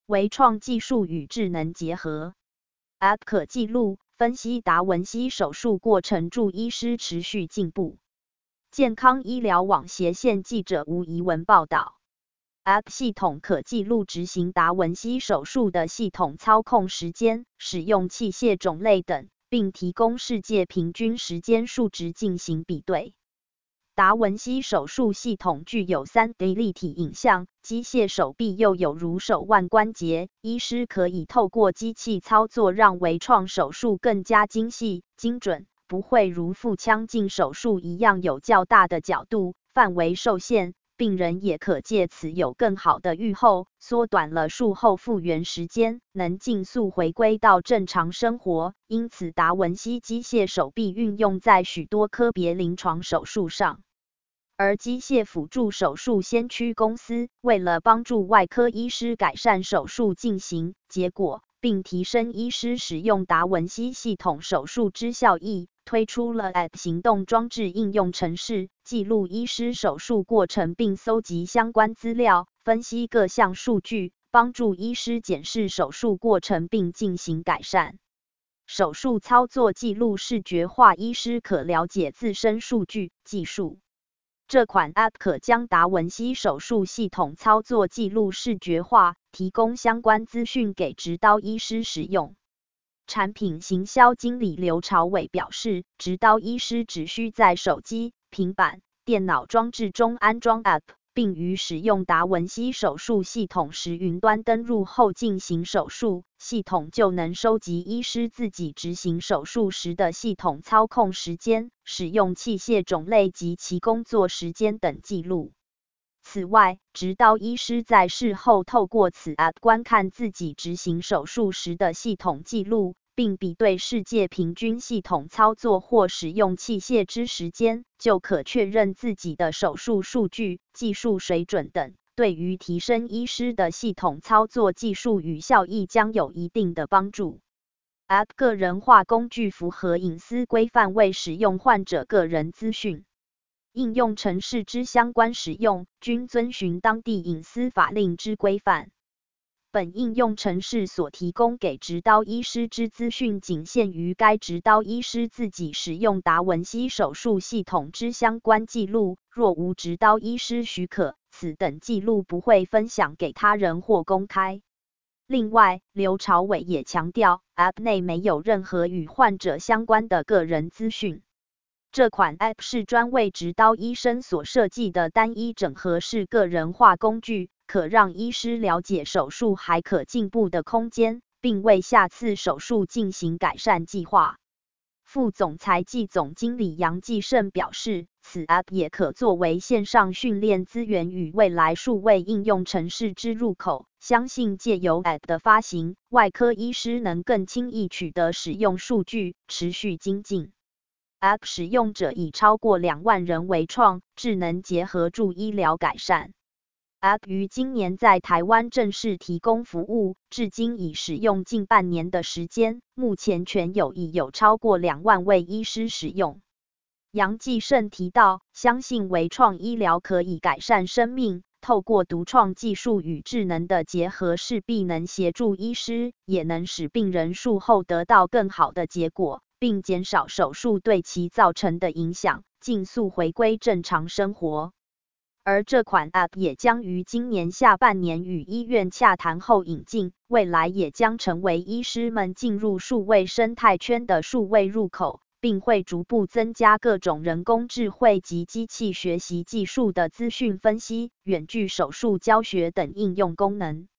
微创技术与智能结合。App 可记录、分析达文西手术过程，助医师持续进步。健康医疗网斜线记者吴怡文报道。App 系统可记录执行达文西手术的系统操控时间、使用器械种类等，并提供世界平均时间数值进行比对。达文西手术系统具有 3D 立体影像，机械手臂又有如手腕关节，医师可以透过机器操作让微创手术更加精细、精准，不会如腹腔镜手术一样有较大的角度，范围受限。病人也可借此有更好的预后，缩短了术后复原时间，能尽速回归到正常生活。因此，达文西机械手臂运用在许多科别临床手术上。而机械辅助手术先驱公司为了帮助外科医师改善手术进行结果，并提升医师使用达文西系统手术之效益，推出了 App 行动装置应用程式，记录医师手术过程并搜集相关资料，分析各项数据，帮助医师检视手术过程并进行改善。手术操作记录视觉化，医师可了解自身数据技术。这款 App 可将达文西手术系统操作记录视觉化，提供相关资讯给执刀医师使用。产品行销经理刘朝伟表示，执刀医师只需在手机、平板、电脑装置中安装 App， 并于使用达文西手术系统时云端登入后进行手术，系统就能收集医师自己执行手术时的系统操控时间、使用器械种类及其工作时间等记录。此外，执刀医师在事后透过此 App 观看自己执行手术时的系统记录，并比对世界平均系统操作或使用器械之时间，就可确认自己的手术数据、技术水准等，对于提升医师的系统操作技术与效益将有一定的帮助。App 个人化工具符合隐私规范，为使用患者个人资讯。应用程式之相关使用，均遵循当地隐私法令之规范。本应用程式所提供给执刀医师之资讯，仅限于该执刀医师自己使用达文西手术系统之相关记录，若无执刀医师许可，此等记录不会分享给他人或公开。另外，刘朝伟也强调 ，App 内没有任何与患者相关的个人资讯。这款 App 是专为执刀医生所设计的单一整合式个人化工具，可让医师了解手术还可进步的空间，并为下次手术进行改善计划。副总裁暨总经理杨继胜表示，此 App 也可作为线上训练资源与未来数位应用程式之入口，相信借由 App 的发行，外科医师能更轻易取得使用数据，持续精进。App 使用者已超过2万人，微创智能结合助医疗改善。App 于今年在台湾正式提供服务，至今已使用近半年的时间，目前全已有超过2万位医师使用。杨继胜提到，相信微创医疗可以改善生命，透过独创技术与智能的结合，势必能协助医师，也能使病人术后得到更好的结果，并减少手术对其造成的影响，尽速回归正常生活。而这款 App 也将于今年下半年与医院洽谈后引进，未来也将成为医师们进入数位生态圈的数位入口，并会逐步增加各种人工智慧及机器学习技术的资讯分析、远距手术教学等应用功能。